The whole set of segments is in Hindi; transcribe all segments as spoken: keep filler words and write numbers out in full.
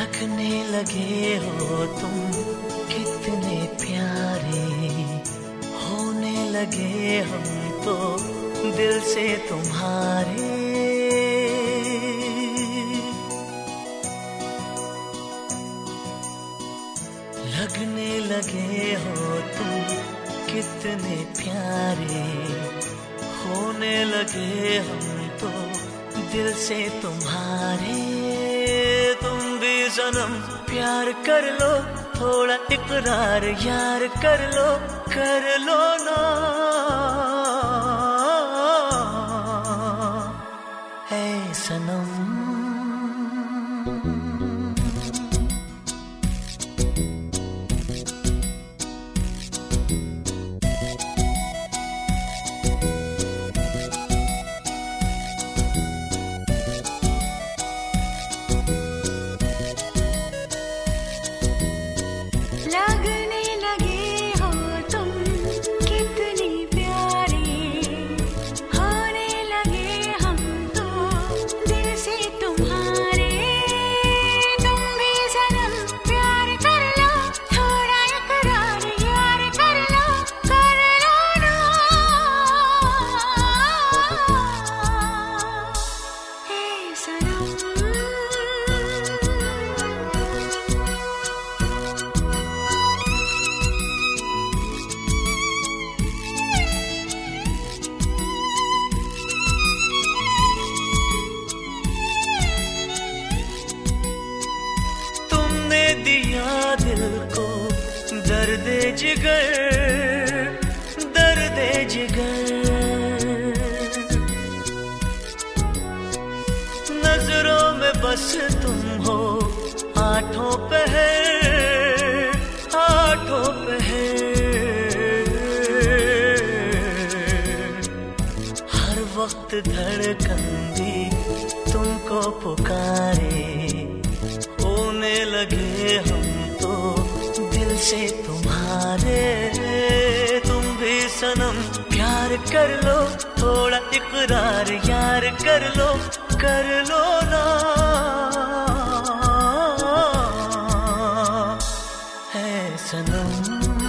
लगने लगे हो तुम कितने प्यारे, होने लगे हम तो दिल से तुम्हारे। लगने लगे हो तुम कितने प्यारे, होने लगे हम तो दिल से तुम्हारे। तुम भी सनम प्यार कर लो, थोड़ा इकरार यार कर लो, कर लो ना ऐ सनम। दिया दिल को दर्द जिगर, दर्द जिगर। नजरों में बस तुम हो आठों पहर, आठों पहर। हर वक्त धड़कन भी तुमको पुकारे, होने लगे हम तो दिल से तुम्हारे। तुम भी सनम प्यार कर लो, थोड़ा इकरार यार कर लो, कर लो ना है सनम।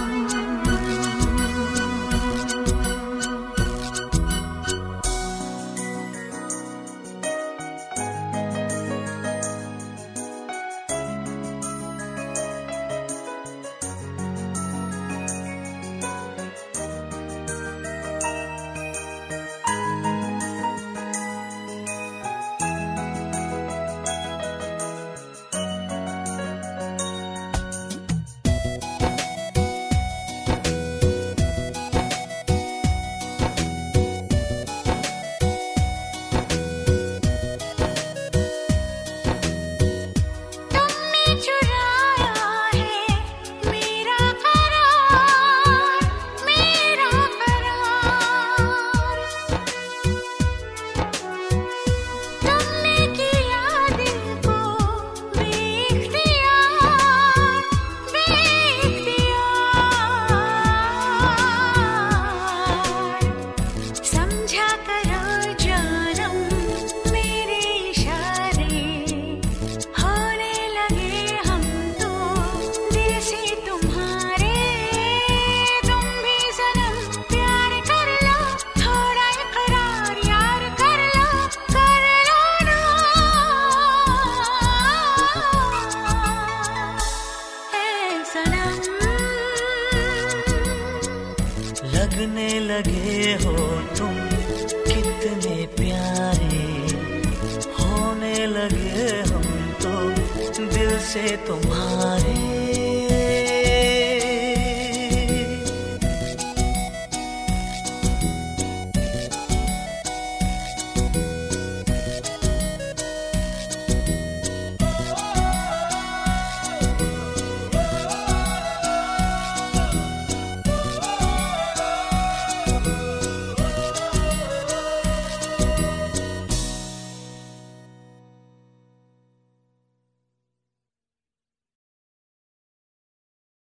लगने लगे हो तुम कितने प्यारे, होने लगे हम तो दिल से तुम्हारे।